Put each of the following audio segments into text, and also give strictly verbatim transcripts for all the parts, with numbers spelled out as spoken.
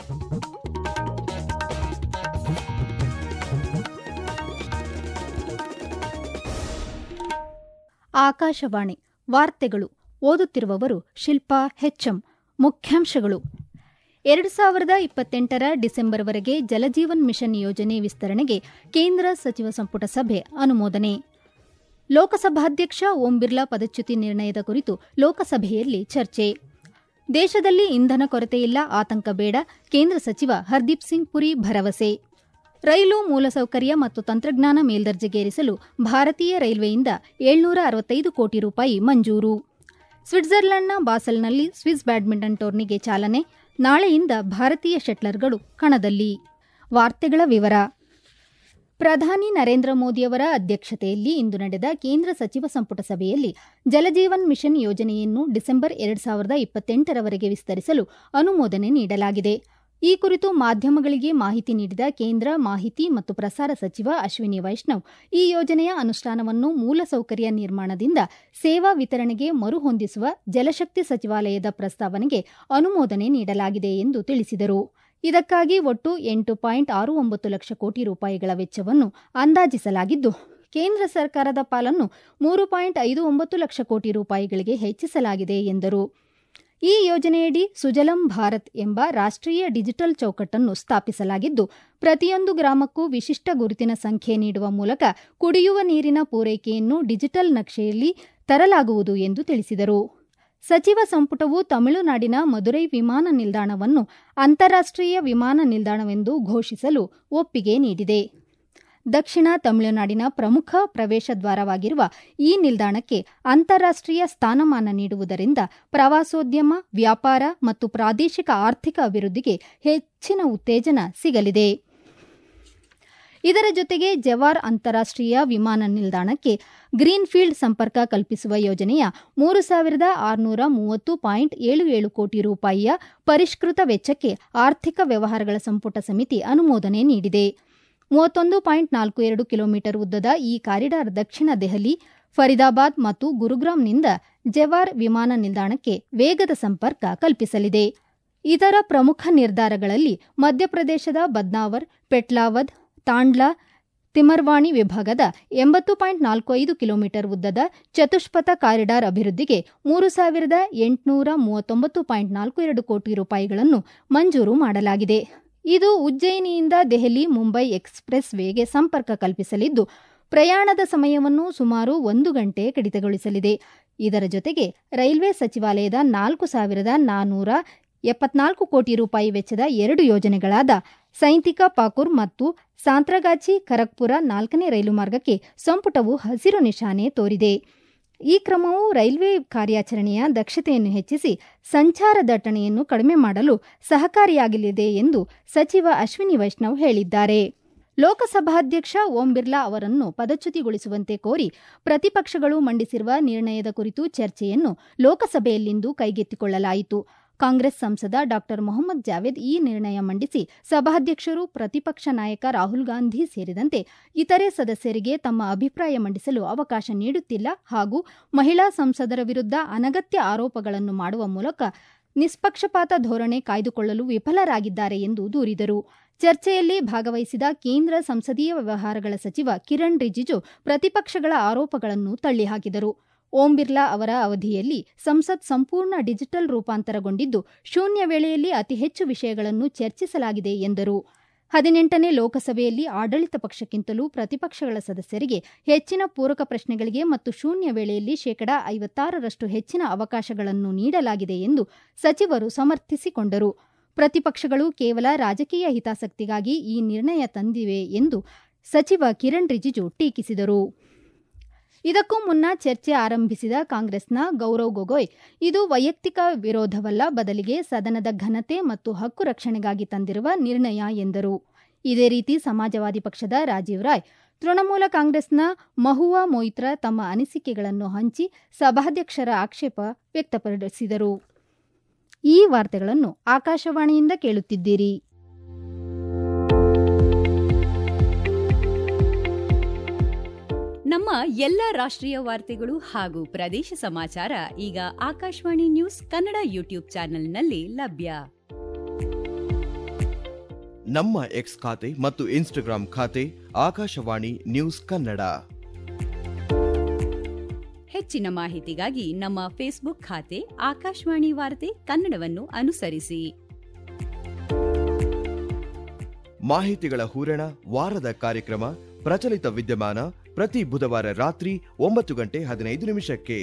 ಆಕಾಶವಾಣಿ ವಾರ್ತೆಗಳು. ಓದುತ್ತಿರುವವರು ಶಿಲ್ಪಾ ಹೆಚ್ಎಂ. ಮುಖ್ಯಾಂಶಗಳು: ಎರಡು ಸಾವಿರದ ಇಪ್ಪತ್ತೆಂಟರ ಡಿಸೆಂಬರ್ವರೆಗೆ ಜಲಜೀವನ್ ಮಿಷನ್ ಯೋಜನೆ ವಿಸ್ತರಣೆಗೆ ಕೇಂದ್ರ ಸಚಿವ ಸಂಪುಟ ಸಭೆ ಅನುಮೋದನೆ. ಲೋಕಸಭಾಧ್ಯಕ್ಷ ಓಂ ಬಿರ್ಲಾ ಪದಚ್ಯುತಿ ನಿರ್ಣಯದ ಕುರಿತು ಲೋಕಸಭೆಯಲ್ಲಿ ಚರ್ಚೆ. ದೇಶದಲ್ಲಿ ಇಂಧನ ಕೊರತೆಯಿಲ್ಲ, ಆತಂಕ ಬೇಡ, ಕೇಂದ್ರ ಸಚಿವ ಹರ್ದೀಪ್ ಸಿಂಗ್ ಪುರಿ ಭರವಸೆ. ರೈಲು ಮೂಲಸೌಕರ್ಯ ಮತ್ತು ತಂತ್ರಜ್ಞಾನ ಮೇಲ್ದರ್ಜೆಗೇರಿಸಲು ಭಾರತೀಯ ರೈಲ್ವೆಯಿಂದ ಏಳ್ನೂರ ಅರವತ್ತೈದು ಕೋಟಿ ರೂಪಾಯಿ ಮಂಜೂರು. ಸ್ವಿಟ್ಜರ್ಲೆಂಡ್ನ ಬಾಸೆಲ್ನಲ್ಲಿ ಸ್ವಿಸ್ ಬ್ಯಾಡ್ಮಿಂಟನ್ ಟೂರ್ನಿಗೆ ಚಾಲನೆ. ನಾಳೆಯಿಂದ ಭಾರತೀಯ ಶಟ್ಲರ್ಗಳು ಕಣದಲ್ಲಿ. ವಾರ್ತೆಗಳ ವಿವರ. ಪ್ರಧಾನಿ ನರೇಂದ್ರ ಮೋದಿಯವರ ಅಧ್ಯಕ್ಷತೆಯಲ್ಲಿ ಇಂದು ನಡೆದ ಕೇಂದ್ರ ಸಚಿವ ಸಂಪುಟ ಸಭೆಯಲ್ಲಿ ಜಲಜೀವನ್ ಮಿಷನ್ ಯೋಜನೆಯನ್ನು ಡಿಸೆಂಬರ್ ಎರಡು ಸಾವಿರದ ಇಪ್ಪತ್ತೆಂಟರವರೆಗೆ ವಿಸ್ತರಿಸಲು ಅನುಮೋದನೆ ನೀಡಲಾಗಿದೆ. ಈ ಕುರಿತು ಮಾಧ್ಯಮಗಳಿಗೆ ಮಾಹಿತಿ ನೀಡಿದ ಕೇಂದ್ರ ಮಾಹಿತಿ ಮತ್ತು ಪ್ರಸಾರ ಸಚಿವ ಅಶ್ವಿನಿ ವೈಷ್ಣವ್, ಈ ಯೋಜನೆಯ ಅನುಷ್ಠಾನವನ್ನು ಮೂಲಸೌಕರ್ಯ ನಿರ್ಮಾಣದಿಂದ ಸೇವಾ ವಿತರಣೆಗೆ ಮರುಹೊಂದಿಸುವ ಜಲಶಕ್ತಿ ಸಚಿವಾಲಯದ ಪ್ರಸ್ತಾವನೆಗೆ ಅನುಮೋದನೆ ನೀಡಲಾಗಿದೆ ಎಂದು ತಿಳಿಸಿದರು. ಇದಕ್ಕಾಗಿ ಒಟ್ಟು ಎಂಟು ಪಾಯಿಂಟ್ ಆರು ಒಂಬತ್ತು ಲಕ್ಷ ಕೋಟಿ ರೂಪಾಯಿಗಳ ವೆಚ್ಚವನ್ನು ಅಂದಾಜಿಸಲಾಗಿದ್ದು, ಕೇಂದ್ರ ಸರ್ಕಾರದ ಪಾಲನ್ನು ಮೂರು ಪಾಯಿಂಟ್ ಐದು ಒಂಬತ್ತು ಲಕ್ಷ ಕೋಟಿ ರೂಪಾಯಿಗಳಿಗೆ ಹೆಚ್ಚಿಸಲಾಗಿದೆ ಎಂದರು. ಈ ಯೋಜನೆಯಡಿ ಸುಜಲಂ ಭಾರತ್ ಎಂಬ ರಾಷ್ಟ್ರೀಯ ಡಿಜಿಟಲ್ ಚೌಕಟ್ಟನ್ನು ಸ್ಥಾಪಿಸಲಾಗಿದ್ದು, ಪ್ರತಿಯೊಂದು ಗ್ರಾಮಕ್ಕೂ ವಿಶಿಷ್ಟ ಗುರುತಿನ ಸಂಖ್ಯೆ ನೀಡುವ ಮೂಲಕ ಕುಡಿಯುವ ನೀರಿನ ಪೂರೈಕೆಯನ್ನು ಡಿಜಿಟಲ್ ನಕ್ಷೆಯಲ್ಲಿ ತರಲಾಗುವುದು ಎಂದು ತಿಳಿಸಿದರು. ಸಚಿವ ಸಂಪುಟವು ತಮಿಳುನಾಡಿನ ಮದುರೈ ವಿಮಾನ ನಿಲ್ದಾಣವನ್ನು ಅಂತಾರಾಷ್ಟ್ರೀಯ ವಿಮಾನ ನಿಲ್ದಾಣವೆಂದು ಘೋಷಿಸಲು ಒಪ್ಪಿಗೆ ನೀಡಿದೆ. ದಕ್ಷಿಣ ತಮಿಳುನಾಡಿನ ಪ್ರಮುಖ ಪ್ರವೇಶ ದ್ವಾರವಾಗಿರುವ ಈ ನಿಲ್ದಾಣಕ್ಕೆ ಅಂತಾರಾಷ್ಟ್ರೀಯ ಸ್ಥಾನಮಾನ ನೀಡುವುದರಿಂದ ಪ್ರವಾಸೋದ್ಯಮ, ವ್ಯಾಪಾರ ಮತ್ತು ಪ್ರಾದೇಶಿಕ ಆರ್ಥಿಕ ಅಭಿವೃದ್ಧಿಗೆ ಹೆಚ್ಚಿನ ಉತ್ತೇಜನ ಸಿಗಲಿದೆ. ಇದರ ಜೊತೆಗೆ ಜವಾರ್ ಅಂತಾರಾಷ್ಟ್ರೀಯ ವಿಮಾನ ನಿಲ್ದಾಣಕ್ಕೆ ಗ್ರೀನ್ಫೀಲ್ಡ್ ಸಂಪರ್ಕ ಕಲ್ಪಿಸುವ ಯೋಜನೆಯ ಮೂರು ಸಾವಿರದ ಆರುನೂರ ಮೂವತ್ತು ಪಾಯಿಂಟ್ ಏಳು ಏಳು ಕೋಟಿ ರೂಪಾಯಿಯ ಪರಿಷ್ಕೃತ ವೆಚ್ಚಕ್ಕೆ ಆರ್ಥಿಕ ವ್ಯವಹಾರಗಳ ಸಂಪುಟ ಸಮಿತಿ ಅನುಮೋದನೆ ನೀಡಿದೆ. ಮೂವತ್ತೊಂದು ಪಾಯಿಂಟ್ ನಾಲ್ಕು ಎರಡು ಕಿಲೋಮೀಟರ್ ಉದ್ದದ ಈ ಕಾರಿಡಾರ್ ದಕ್ಷಿಣ ದೆಹಲಿ, ಫರೀದಾಬಾದ್ ಮತ್ತು ಗುರುಗ್ರಾಮ್ನಿಂದ ಜವಾರ್ ವಿಮಾನ ನಿಲ್ದಾಣಕ್ಕೆ ವೇಗದ ಸಂಪರ್ಕ ಕಲ್ಪಿಸಲಿದೆ. ಇತರ ಪ್ರಮುಖ ನಿರ್ಧಾರಗಳಲ್ಲಿ ಮಧ್ಯಪ್ರದೇಶದ ಬದ್ನಾವರ್, ಪೆಟ್ಲಾವದ್, ತಾಂಡ್ಲಾ, ತಿಮರ್ವಾಣಿ ವಿಭಾಗದ ಎಂಬತ್ತು ಪಾಯಿಂಟ್ ನಾಲ್ಕು ಐದು ಕಿಲೋಮೀಟರ್ ಉದ್ದದ ಚತುಷ್ಪಥ ಕಾರಿಡಾರ್ ಅಭಿವೃದ್ಧಿಗೆ ಮೂರು ಸಾವಿರದ ಎಂಟುನೂರ ಮೂವತ್ತೊಂಬತ್ತು ಪಾಯಿಂಟ್ ನಾಲ್ಕು ಎರಡು ಕೋಟಿ ರೂಪಾಯಿಗಳನ್ನು ಮಂಜೂರು ಮಾಡಲಾಗಿದೆ. ಇದು ಉಜ್ಜಯಿನಿಯಿಂದ ದೆಹಲಿ ಮುಂಬೈ ಎಕ್ಸ್ಪ್ರೆಸ್ ವೇಗೆ ಸಂಪರ್ಕ ಕಲ್ಪಿಸಲಿದ್ದು, ಪ್ರಯಾಣದ ಸಮಯವನ್ನು ಸುಮಾರು ಒಂದು ಗಂಟೆ ಕಡಿತಗೊಳಿಸಲಿದೆ. ಇದರ ಜೊತೆಗೆ ರೈಲ್ವೆ ಸಚಿವಾಲಯದ ನಾಲ್ಕು ಸಾವಿರದ ನಾನ್ನೂರ ಎಪ್ಪತ್ನಾಲ್ಕು ಕೋಟಿ ರೂಪಾಯಿ ವೆಚ್ಚದ ಎರಡು ಯೋಜನೆಗಳಾದ ಸೈಂತಿಕ ಪಾಕುರ್ ಮತ್ತು ಸಾಂತ್ರಗಾಚಿ ಖರಗ್ಪುರ ನಾಲ್ಕನೇ ರೈಲು ಮಾರ್ಗಕ್ಕೆ ಸಂಪುಟವು ಹಸಿರು ನಿಶಾನೆ ತೋರಿದೆ. ಈ ಕ್ರಮವು ರೈಲ್ವೆ ಕಾರ್ಯಾಚರಣೆಯ ದಕ್ಷತೆಯನ್ನು ಹೆಚ್ಚಿಸಿ ಸಂಚಾರ ದಟ್ಟಣೆಯನ್ನು ಕಡಿಮೆ ಮಾಡಲು ಸಹಕಾರಿಯಾಗಲಿದೆ ಎಂದು ಸಚಿವ ಅಶ್ವಿನಿ ವೈಷ್ಣವ್ ಹೇಳಿದ್ದಾರೆ. ಲೋಕಸಭಾಧ್ಯಕ್ಷ ಓಂ ಬಿರ್ಲಾ ಅವರನ್ನು ಪದಚ್ಯುತಿಗೊಳಿಸುವಂತೆ ಕೋರಿ ಪ್ರತಿಪಕ್ಷಗಳು ಮಂಡಿಸಿರುವ ನಿರ್ಣಯದ ಕುರಿತು ಚರ್ಚೆಯನ್ನು ಲೋಕಸಭೆಯಲ್ಲಿಂದು ಕೈಗೆತ್ತಿಕೊಳ್ಳಲಾಯಿತು. ಕಾಂಗ್ರೆಸ್ ಸಂಸದ ಡಾ ಮೊಹಮ್ಮದ್ ಜಾವೇದ್ ಈ ನಿರ್ಣಯ ಮಂಡಿಸಿ ಸಭಾಧ್ಯಕ್ಷರು, ಪ್ರತಿಪಕ್ಷ ನಾಯಕ ರಾಹುಲ್ ಗಾಂಧಿ ಸೇರಿದಂತೆ ಇತರೆ ಸದಸ್ಯರಿಗೆ ತಮ್ಮ ಅಭಿಪ್ರಾಯ ಮಂಡಿಸಲು ಅವಕಾಶ ನೀಡುತ್ತಿಲ್ಲ ಹಾಗೂ ಮಹಿಳಾ ಸಂಸದರ ವಿರುದ್ಧ ಅನಗತ್ಯ ಆರೋಪಗಳನ್ನು ಮಾಡುವ ಮೂಲಕ ನಿಷ್ಪಕ್ಷಪಾತ ಧೋರಣೆ ಕಾಯ್ದುಕೊಳ್ಳಲು ವಿಫಲರಾಗಿದ್ದಾರೆ ಎಂದು ದೂರಿದರು. ಚರ್ಚೆಯಲ್ಲಿ ಭಾಗವಹಿಸಿದ ಕೇಂದ್ರ ಸಂಸದೀಯ ವ್ಯವಹಾರಗಳ ಸಚಿವ ಕಿರಣ್ ರಿಜಿಜು ಪ್ರತಿಪಕ್ಷಗಳ ಆರೋಪಗಳನ್ನು ತಳ್ಳಿಹಾಕಿದರು. ಓಂ ಬಿರ್ಲಾ ಅವರ ಅವಧಿಯಲ್ಲಿ ಸಂಸತ್ ಸಂಪೂರ್ಣ ಡಿಜಿಟಲ್ ರೂಪಾಂತರಗೊಂಡಿದ್ದು, ಶೂನ್ಯ ವೇಳೆಯಲ್ಲಿ ಅತಿ ಹೆಚ್ಚು ವಿಷಯಗಳನ್ನು ಚರ್ಚಿಸಲಾಗಿದೆ ಎಂದರು. ಹದಿನೆಂಟನೇ ಲೋಕಸಭೆಯಲ್ಲಿ ಆಡಳಿತ ಪಕ್ಷಕ್ಕಿಂತಲೂ ಪ್ರತಿಪಕ್ಷಗಳ ಸದಸ್ಯರಿಗೆ ಹೆಚ್ಚಿನ ಪೂರಕ ಪ್ರಶ್ನೆಗಳಿಗೆ ಮತ್ತು ಶೂನ್ಯ ವೇಳೆಯಲ್ಲಿ ಶೇಕಡಾ ಐವತ್ತಾರರಷ್ಟು ಹೆಚ್ಚಿನ ಅವಕಾಶಗಳನ್ನು ನೀಡಲಾಗಿದೆ ಎಂದು ಸಚಿವರು ಸಮರ್ಥಿಸಿಕೊಂಡರು. ಪ್ರತಿಪಕ್ಷಗಳು ಕೇವಲ ರಾಜಕೀಯ ಹಿತಾಸಕ್ತಿಗಾಗಿ ಈ ನಿರ್ಣಯ ತಂದಿವೆ ಎಂದು ಸಚಿವ ಕಿರಣ್ ರಿಜಿಜು ಟೀಕಿಸಿದರು. ಇದಕ್ಕೂ ಮುನ್ನ ಚರ್ಚೆ ಆರಂಭಿಸಿದ ಕಾಂಗ್ರೆಸ್ನ ಗೌರವ್ ಗೊಗೊಯ್, ಇದು ವೈಯಕ್ತಿಕ ವಿರೋಧವಲ್ಲ, ಬದಲಿಗೆ ಸದನದ ಘನತೆ ಮತ್ತು ಹಕ್ಕು ರಕ್ಷಣೆಗಾಗಿ ತಂದಿರುವ ನಿರ್ಣಯ ಎಂದರು. ಇದೇ ರೀತಿ ಸಮಾಜವಾದಿ ಪಕ್ಷದ ರಾಜೀವ್ ರಾಯ್, ತೃಣಮೂಲ ಕಾಂಗ್ರೆಸ್ನ ಮಹುವಾ ಮೊಯಿತ್ರಾ ತಮ್ಮ ಅನಿಸಿಕೆಗಳನ್ನು ಹಂಚಿ ಸಭಾಧ್ಯಕ್ಷರ ಆಕ್ಷೇಪ ವ್ಯಕ್ತಪಡಿಸಿದರು. ಈ ವಾರ್ತೆಗಳನ್ನು ಆಕಾಶವಾಣಿಯಿಂದ ಕೇಳುತ್ತಿದ್ದೀರಿ. ನಮ್ಮ ಎಲ್ಲ ರಾಷ್ಟ್ರೀಯ ವಾರ್ತೆಗಳು ಹಾಗೂ ಪ್ರದೇಶ ಸಮಾಚಾರ ಈಗ ಆಕಾಶವಾಣಿ ನ್ಯೂಸ್ ಕನ್ನಡ ಯೂಟ್ಯೂಬ್ ಚಾನೆಲ್ನಲ್ಲಿ ಲಭ್ಯ. ನಮ್ಮ ಎಕ್ಸ್ ಖಾತೆ ಮತ್ತು ಇನ್ಸ್ಟಾಗ್ರಾಂ ಖಾತೆ ಆಕಾಶವಾಣಿ ನ್ಯೂಸ್ ಕನ್ನಡ. ಹೆಚ್ಚಿನ ಮಾಹಿತಿಗಾಗಿ ನಮ್ಮ ಫೇಸ್ಬುಕ್ ಖಾತೆ ಆಕಾಶವಾಣಿ ವಾರ್ತೆ ಕನ್ನಡವನ್ನು ಅನುಸರಿಸಿ. ಮಾಹಿತಿಗಳ ಹೂರಣ ವಾರದ ಕಾರ್ಯಕ್ರಮ ಪ್ರಚಲಿತ ವಿದ್ಯಮಾನ ಪ್ರತಿ ಬುಧವಾರ ರಾತ್ರಿ ಒಂಬತ್ತು ಗಂಟೆ ಹದಿನೈದು ನಿಮಿಷಕ್ಕೆ.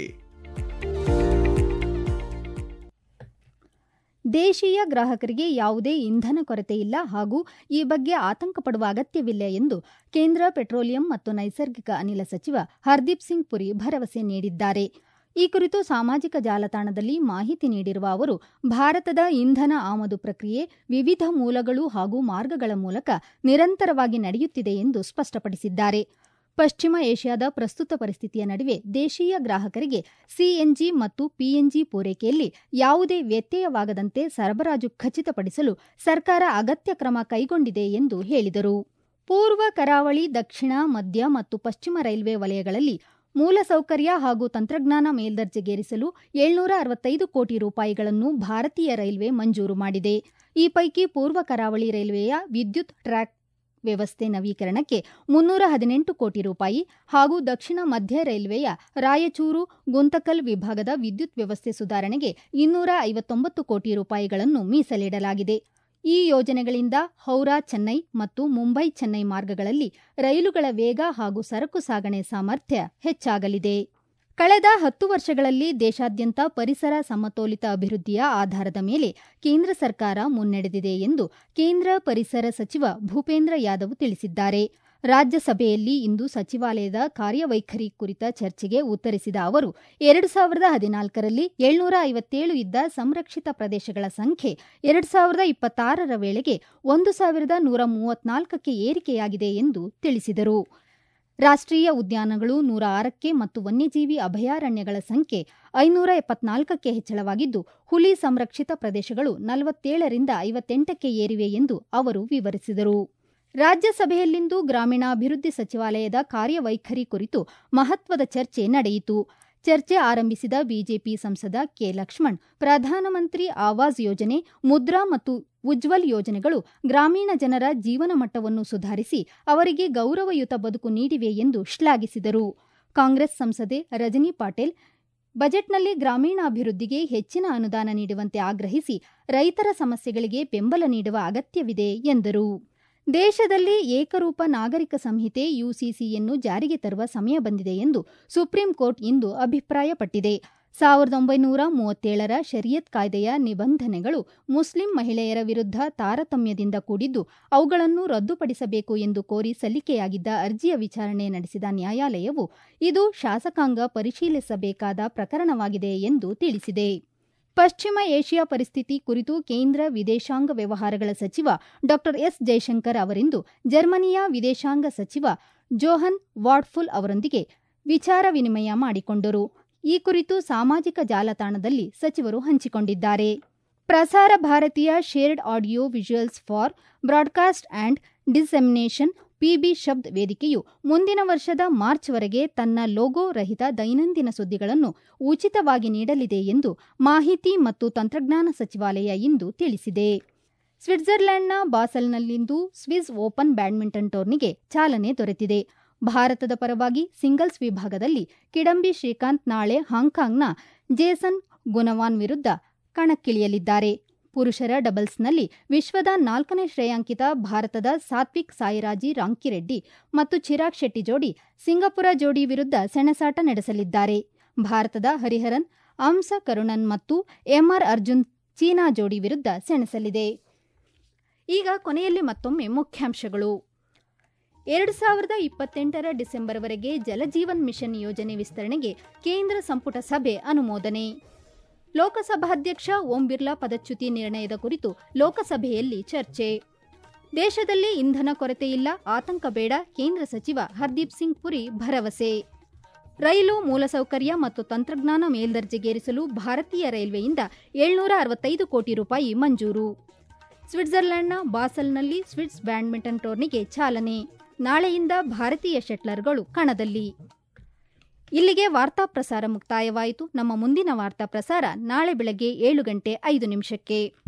ದೇಶೀಯ ಗ್ರಾಹಕರಿಗೆ ಯಾವುದೇ ಇಂಧನ ಕೊರತೆ ಇಲ್ಲ ಹಾಗೂ ಈ ಬಗ್ಗೆ ಆತಂಕ ಪಡುವ ಅಗತ್ಯವಿಲ್ಲ ಎಂದು ಕೇಂದ್ರ ಪೆಟ್ರೋಲಿಯಂ ಮತ್ತು ನೈಸರ್ಗಿಕ ಅನಿಲ ಸಚಿವ ಹರ್ದೀಪ್ ಸಿಂಗ್ ಪುರಿ ಭರವಸೆ ನೀಡಿದ್ದಾರೆ. ಈ ಕುರಿತು ಸಾಮಾಜಿಕ ಜಾಲತಾಣದಲ್ಲಿ ಮಾಹಿತಿ ನೀಡಿರುವ ಅವರು, ಭಾರತದ ಇಂಧನ ಆಮದು ಪ್ರಕ್ರಿಯೆ ವಿವಿಧ ಮೂಲಗಳು ಹಾಗೂ ಮಾರ್ಗಗಳ ಮೂಲಕ ನಿರಂತರವಾಗಿ ನಡೆಯುತ್ತಿದೆ ಎಂದು ಸ್ಪಷ್ಟಪಡಿಸಿದ್ದಾರೆ. ಪಶ್ಚಿಮ ಏಷ್ಯಾದ ಪ್ರಸ್ತುತ ಪರಿಸ್ಥಿತಿಯ ನಡುವೆ ದೇಶೀಯ ಗ್ರಾಹಕರಿಗೆ ಸಿಎನ್ಜಿ ಮತ್ತು ಪಿಎನ್ಜಿ ಪೂರೈಕೆಯಲ್ಲಿ ಯಾವುದೇ ವ್ಯತ್ಯಯವಾಗದಂತೆ ಸರಬರಾಜು ಖಚಿತಪಡಿಸಲು ಸರ್ಕಾರ ಅಗತ್ಯ ಕ್ರಮ ಕೈಗೊಂಡಿದೆ ಎಂದು ಹೇಳಿದರು. ಪೂರ್ವ ಕರಾವಳಿ, ದಕ್ಷಿಣ, ಮಧ್ಯ ಮತ್ತು ಪಶ್ಚಿಮ ರೈಲ್ವೆ ವಲಯಗಳಲ್ಲಿ ಮೂಲಸೌಕರ್ಯ ಹಾಗೂ ತಂತ್ರಜ್ಞಾನ ಮೇಲ್ದರ್ಜೆಗೇರಿಸಲು ಏಳ್ನೂರ ಅರವತ್ತೈದು ಕೋಟಿ ರೂಪಾಯಿಗಳನ್ನು ಭಾರತೀಯ ರೈಲ್ವೆ ಮಂಜೂರು ಮಾಡಿದೆ. ಈ ಪೈಕಿ ಪೂರ್ವ ಕರಾವಳಿ ರೈಲ್ವೆಯ ವಿದ್ಯುತ್ ಟ್ರ್ಯಾಕ್ ವ್ಯವಸ್ಥೆ ನವೀಕರಣಕ್ಕೆ ಮುನ್ನೂರ ಹದಿನೆಂಟು ಕೋಟಿ ರೂಪಾಯಿ ಹಾಗೂ ದಕ್ಷಿಣ ಮಧ್ಯ ರೈಲ್ವೆಯ ರಾಯಚೂರು ಗುಂತಕಲ್ ವಿಭಾಗದ ವಿದ್ಯುತ್ ವ್ಯವಸ್ಥೆ ಸುಧಾರಣೆಗೆ ಇನ್ನೂರ ಐವತ್ತೊಂಬತ್ತು ಕೋಟಿ ರೂಪಾಯಿಗಳನ್ನು ಮೀಸಲಿಡಲಾಗಿದೆ. ಈ ಯೋಜನೆಗಳಿಂದ ಹೌರಾ ಚೆನ್ನೈ ಮತ್ತು ಮುಂಬೈ ಚೆನ್ನೈ ಮಾರ್ಗಗಳಲ್ಲಿ ರೈಲುಗಳ ವೇಗ ಹಾಗೂ ಸರಕು ಸಾಗಣೆ ಸಾಮರ್ಥ್ಯ ಹೆಚ್ಚಾಗಲಿದೆ. ಕಳೆದ ಹತ್ತು ವರ್ಷಗಳಲ್ಲಿ ದೇಶಾದ್ಯಂತ ಪರಿಸರ ಸಮತೋಲಿತ ಅಭಿವೃದ್ಧಿಯ ಆಧಾರದ ಮೇಲೆ ಕೇಂದ್ರ ಸರ್ಕಾರ ಮುನ್ನಡೆದಿದೆ ಎಂದು ಕೇಂದ್ರ ಪರಿಸರ ಸಚಿವ ಭೂಪೇಂದ್ರ ಯಾದವ್ ತಿಳಿಸಿದ್ದಾರೆ. ರಾಜ್ಯಸಭೆಯಲ್ಲಿ ಇಂದು ಸಚಿವಾಲಯದ ಕಾರ್ಯವೈಖರಿ ಕುರಿತ ಚರ್ಚೆಗೆ ಉತ್ತರಿಸಿದ ಅವರು, ಎರಡು ಸಾವಿರದ ಹದಿನಾಲ್ಕರಲ್ಲಿ ಏಳ್ನೂರ ಐವತ್ತೇಳು ಇದ್ದ ಸಂರಕ್ಷಿತ ಪ್ರದೇಶಗಳ ಸಂಖ್ಯೆ ಎರಡು ಸಾವಿರದ ಇಪ್ಪತ್ತಾರರ ವೇಳೆಗೆ ಒಂದು ಸಾವಿರದ ನೂರ ಮೂವತ್ನಾಲ್ಕಕ್ಕೆ ಏರಿಕೆಯಾಗಿದೆ ಎಂದು ತಿಳಿಸಿದರು. ರಾಷ್ಟ್ರೀಯ ಉದ್ಯಾನಗಳು ನೂರ ಆರಕ್ಕೆ ಮತ್ತು ವನ್ಯಜೀವಿ ಅಭಯಾರಣ್ಯಗಳ ಸಂಖ್ಯೆ ಐನೂರ ಎಪ್ಪತ್ನಾಲ್ಕಕ್ಕೆ ಹೆಚ್ಚಳವಾಗಿದ್ದು, ಹುಲಿ ಸಂರಕ್ಷಿತ ಪ್ರದೇಶಗಳು ನಲವತ್ತೇಳರಿಂದ ಐವತ್ತೆಂಟಕ್ಕೆ ಏರಿವೆ ಎಂದು ಅವರು ವಿವರಿಸಿದರು. ರಾಜ್ಯಸಭೆಯಲ್ಲಿಂದು ಗ್ರಾಮೀಣಾಭಿವೃದ್ಧಿ ಸಚಿವಾಲಯದ ಕಾರ್ಯವೈಖರಿ ಕುರಿತು ಮಹತ್ವದ ಚರ್ಚೆ ನಡೆಯಿತು. ಚರ್ಚೆ ಆರಂಭಿಸಿದ ಬಿಜೆಪಿ ಸಂಸದ ಕೆ ಲಕ್ಷ್ಮಣ್, ಪ್ರಧಾನಮಂತ್ರಿ ಆವಾಸ್ ಯೋಜನೆ, ಮುದ್ರಾ ಮತ್ತು ಉಜ್ವಲ್ ಯೋಜನೆಗಳು ಗ್ರಾಮೀಣ ಜನರ ಜೀವನ ಮಟ್ಟವನ್ನು ಸುಧಾರಿಸಿ ಅವರಿಗೆ ಗೌರವಯುತ ಬದುಕು ನೀಡಿವೆ ಎಂದು ಶ್ಲಾಘಿಸಿದರು. ಕಾಂಗ್ರೆಸ್ ಸಂಸದೆ ರಜನಿ ಪಾಟೀಲ್, ಬಜೆಟ್ನಲ್ಲಿ ಗ್ರಾಮೀಣಾಭಿವೃದ್ಧಿಗೆ ಹೆಚ್ಚಿನ ಅನುದಾನ ನೀಡುವಂತೆ ಆಗ್ರಹಿಸಿ ರೈತರ ಸಮಸ್ಯೆಗಳಿಗೆ ಬೆಂಬಲ ನೀಡುವ ಅಗತ್ಯವಿದೆ ಎಂದರು. ದೇಶದಲ್ಲಿ ಏಕರೂಪ ನಾಗರಿಕ ಸಂಹಿತೆ ಯುಸಿಸಿಯನ್ನು ಜಾರಿಗೆ ತರುವ ಸಮಯ ಬಂದಿದೆ ಎಂದು ಸುಪ್ರೀಂ ಕೋರ್ಟ್ ಇಂದು ಅಭಿಪ್ರಾಯಪಟ್ಟಿದೆ. ಸಾವಿರದ ಒಂಬೈನೂರ ಮೂವತ್ತೇಳರ ಶರಿಯತ್ ಕಾಯ್ದೆಯ ನಿಬಂಧನೆಗಳು ಮುಸ್ಲಿಂ ಮಹಿಳೆಯರ ವಿರುದ್ಧ ತಾರತಮ್ಯದಿಂದ ಕೂಡಿದ್ದು, ಅವುಗಳನ್ನು ರದ್ದುಪಡಿಸಬೇಕು ಎಂದು ಕೋರಿ ಸಲ್ಲಿಕೆಯಾಗಿದ್ದ ಅರ್ಜಿಯ ವಿಚಾರಣೆ ನಡೆಸಿದ ನ್ಯಾಯಾಲಯವು ಇದು ಶಾಸಕಾಂಗ ಪರಿಶೀಲಿಸಬೇಕಾದ ಪ್ರಕರಣವಾಗಿದೆ ಎಂದು ತಿಳಿಸಿದೆ. ಪಶ್ಚಿಮ ಏಷ್ಯಾ ಪರಿಸ್ಥಿತಿ ಕುರಿತು ಕೇಂದ್ರ ವಿದೇಶಾಂಗ ವ್ಯವಹಾರಗಳ ಸಚಿವ ಡಾ ಎಸ್ ಜೈಶಂಕರ್ ಅವರಿಂದು ಜರ್ಮನಿಯ ವಿದೇಶಾಂಗ ಸಚಿವ ಜೋಹನ್ ವಾಡ್ಫುಲ್ ಅವರೊಂದಿಗೆ ವಿಚಾರ ವಿನಿಮಯ ಮಾಡಿಕೊಂಡರು. ಈ ಕುರಿತು ಸಾಮಾಜಿಕ ಜಾಲತಾಣದಲ್ಲಿ ಸಚಿವರು ಹಂಚಿಕೊಂಡಿದ್ದಾರೆ. Prasar Bharatiya shared audio visuals for broadcast and dissemination PB Shabd ವೇದಿಕೆಯು ಮುಂದಿನ ವರ್ಷದ ಮಾರ್ಚ್ವರೆಗೆ ತನ್ನ ಲೋಗೋ ರಹಿತ ದೈನಂದಿನ ಸುದ್ದಿಗಳನ್ನು ಉಚಿತವಾಗಿ ನೀಡಲಿದೆ ಎಂದು ಮಾಹಿತಿ ಮತ್ತು ತಂತ್ರಜ್ಞಾನ ಸಚಿವಾಲಯ ಇಂದು ತಿಳಿಸಿದೆ. ಸ್ವಿಟ್ಜರ್ಲೆಂಡ್ನ ಬಾಸೆಲ್ನಲ್ಲಿಂದು ಸ್ವಿಸ್ ಓಪನ್ ಬ್ಯಾಡ್ಮಿಂಟನ್ ಟೂರ್ನಿಗೆ ಚಾಲನೆ ದೊರೆತಿದೆ. ಭಾರತದ ಪರವಾಗಿ ಸಿಂಗಲ್ಸ್ ವಿಭಾಗದಲ್ಲಿ ಕಿಡಂಬಿ ಶ್ರೀಕಾಂತ್ ನಾಳೆ ಹಾಂಕಾಂಗ್ನ ಜೇಸನ್ ಗುನವಾನ್ ವಿರುದ್ಧ ಕಣಕ್ಕಿಳಿಯಲಿದ್ದಾರೆ. ಪುರುಷರ ಡಬಲ್ಸ್ನಲ್ಲಿ ವಿಶ್ವದ ನಾಲ್ಕನೇ ಶ್ರೇಯಾಂಕಿತ ಭಾರತದ ಸಾತ್ವಿಕ್ ಸಾಯಿರಾಜಿ ರಾಂಕಿರೆಡ್ಡಿ ಮತ್ತು ಚಿರಾಗ್ ಶೆಟ್ಟಿ ಜೋಡಿ ಸಿಂಗಪುರ ಜೋಡಿ ವಿರುದ್ಧ ಸೆಣಸಾಟ ನಡೆಸಲಿದ್ದಾರೆ. ಭಾರತದ ಹರಿಹರನ್, ಅಂಸ ಕರುಣನ್ ಮತ್ತು ಎಂಆರ್ ಅರ್ಜುನ್ ಚೀನಾ ಜೋಡಿ ವಿರುದ್ಧ ಸೆಣಸಲಿದೆ. ಈಗ ಕೊನೆಯಲ್ಲಿ ಮತ್ತೊಮ್ಮೆ ಮುಖ್ಯಾಂಶಗಳು. ಎರಡು ಸಾವಿರದ ಇಪ್ಪತ್ತೆಂಟರ ಡಿಸೆಂಬರ್ವರೆಗೆ ಜಲಜೀವನ್ ಮಿಷನ್ ಯೋಜನೆ ವಿಸ್ತರಣೆಗೆ ಕೇಂದ್ರ ಸಂಪುಟ ಸಭೆ ಅನುಮೋದನೆ. ಲೋಕಸಭಾಧ್ಯಕ್ಷ ಓಂ ಬಿರ್ಲಾ ಪದಚ್ಯುತಿ ನಿರ್ಣಯದ ಕುರಿತು ಲೋಕಸಭೆಯಲ್ಲಿ ಚರ್ಚೆ. ದೇಶದಲ್ಲಿ ಇಂಧನ ಕೊರತೆಯಿಲ್ಲ, ಆತಂಕ ಬೇಡ, ಕೇಂದ್ರ ಸಚಿವ ಹರ್ದೀಪ್ ಸಿಂಗ್ ಪುರಿ ಭರವಸೆ. ರೈಲು ಮೂಲಸೌಕರ್ಯ ಮತ್ತು ತಂತ್ರಜ್ಞಾನ ಮೇಲ್ದರ್ಜೆಗೇರಿಸಲು ಭಾರತೀಯ ರೈಲ್ವೆಯಿಂದ ಏಳ್ನೂರ ಅರವತ್ತೈದು ಕೋಟಿ ರೂಪಾಯಿ ಮಂಜೂರು. ಸ್ವಿಟ್ಜರ್ಲೆಂಡ್ನ ಬಾಸೆಲ್ನಲ್ಲಿ ಸ್ವಿಸ್ ಬ್ಯಾಡ್ಮಿಂಟನ್ ಟೂರ್ನಿಗೆ ಚಾಲನೆ. ನಾಳೆಯಿಂದ ಭಾರತೀಯ ಶಟ್ಲರ್ಗಳು ಕಣದಲ್ಲಿ. ಇಲ್ಲಿಗೆ ವಾರ್ತಾ ಪ್ರಸಾರ ಮುಕ್ತಾಯವಾಯಿತು. ನಮ್ಮ ಮುಂದಿನ ವಾರ್ತಾ ಪ್ರಸಾರ ನಾಳೆ ಬೆಳಗ್ಗೆ ಏಳು ಗಂಟೆ ಐದು ನಿಮಿಷಕ್ಕೆ.